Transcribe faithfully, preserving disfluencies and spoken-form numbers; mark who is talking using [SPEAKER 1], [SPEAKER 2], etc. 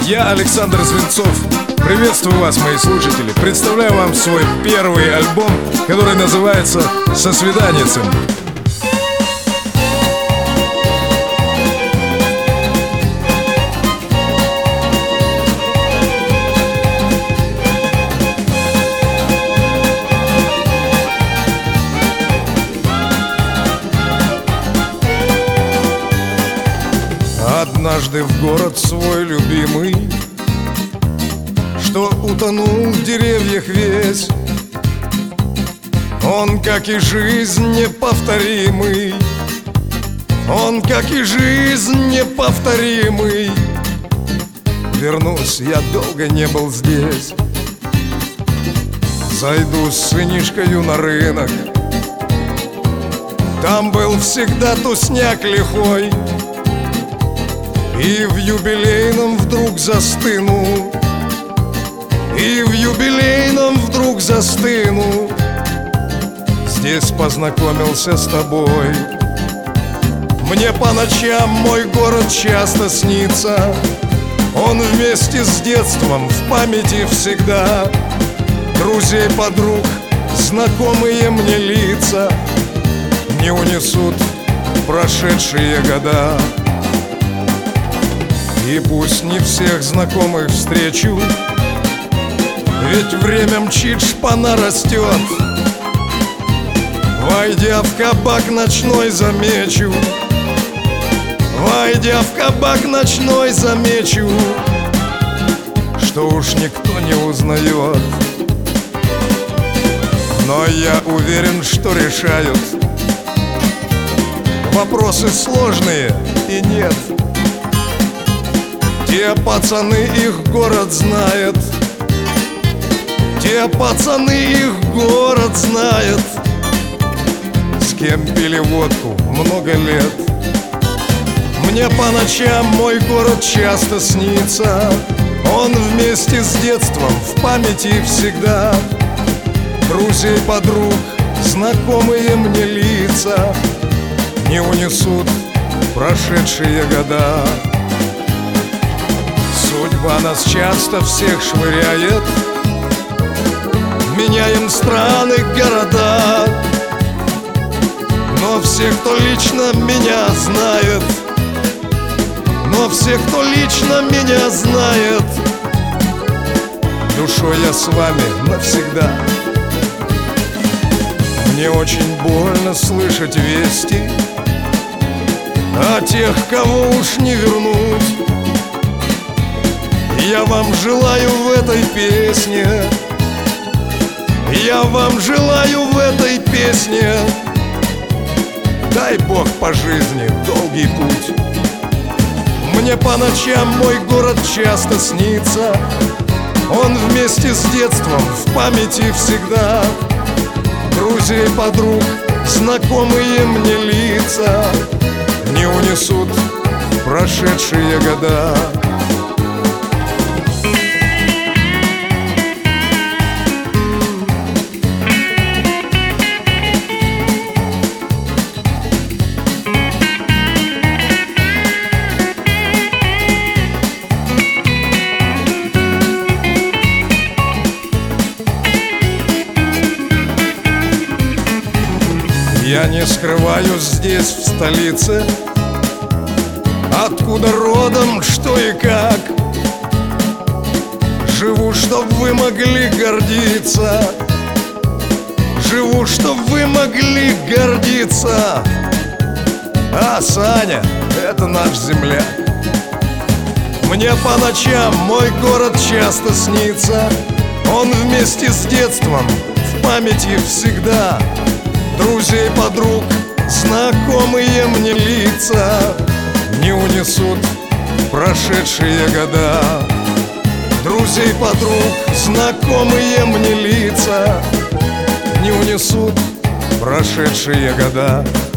[SPEAKER 1] Я Александр Звинцов. Приветствую вас, мои слушатели. Представляю вам свой первый альбом, который называется «Со свиданицем». Однажды в город свой любимый, что утонул в деревьях весь, он, как и жизнь, неповторимый, он, как и жизнь, неповторимый. Вернусь, я долго не был здесь, зайду с сынишкою на рынок, там был всегда тусняк лихой. И в юбилейном вдруг застыну, И в юбилейном вдруг застыну. Здесь познакомился с тобой. Мне по ночам мой город часто снится, он вместе с детством в памяти всегда. Друзей, подруг, знакомые мне лица не унесут прошедшие года. И пусть не всех знакомых встречу, ведь время мчит, шпана растет. Войдя в кабак ночной, замечу, Войдя в кабак ночной, замечу, что уж никто не узнает. Но я уверен, что решают вопросы сложные и нет. Те пацаны, их город знает, Те пацаны, их город знает, с кем пили водку много лет. Мне по ночам мой город часто снится, он вместе с детством в памяти всегда. Друзей, подруг, знакомые мне лица не унесут прошедшие года. Судьба нас часто всех швыряет, меняем страны, города, но все, кто лично меня знает, Но все, кто лично меня знает, душой я с вами навсегда. Мне очень больно слышать вести о тех, кого уж не вернуть. Я вам желаю в этой песне, Я вам желаю в этой песне, дай Бог по жизни долгий путь. Мне по ночам мой город часто снится, он вместе с детством в памяти всегда. Друзей, подруг, знакомые мне лица не унесут прошедшие года. Я не скрываюсь здесь, в столице, откуда родом, что и как. Живу, чтоб вы могли гордиться, Живу, чтоб вы могли гордиться. А Саня — это наш земляк. Мне по ночам мой город часто снится, он вместе с детством в памяти всегда. Друзей, подруг, знакомые мне лица не унесут прошедшие года. Друзей, подруг, знакомые мне лица не унесут прошедшие года.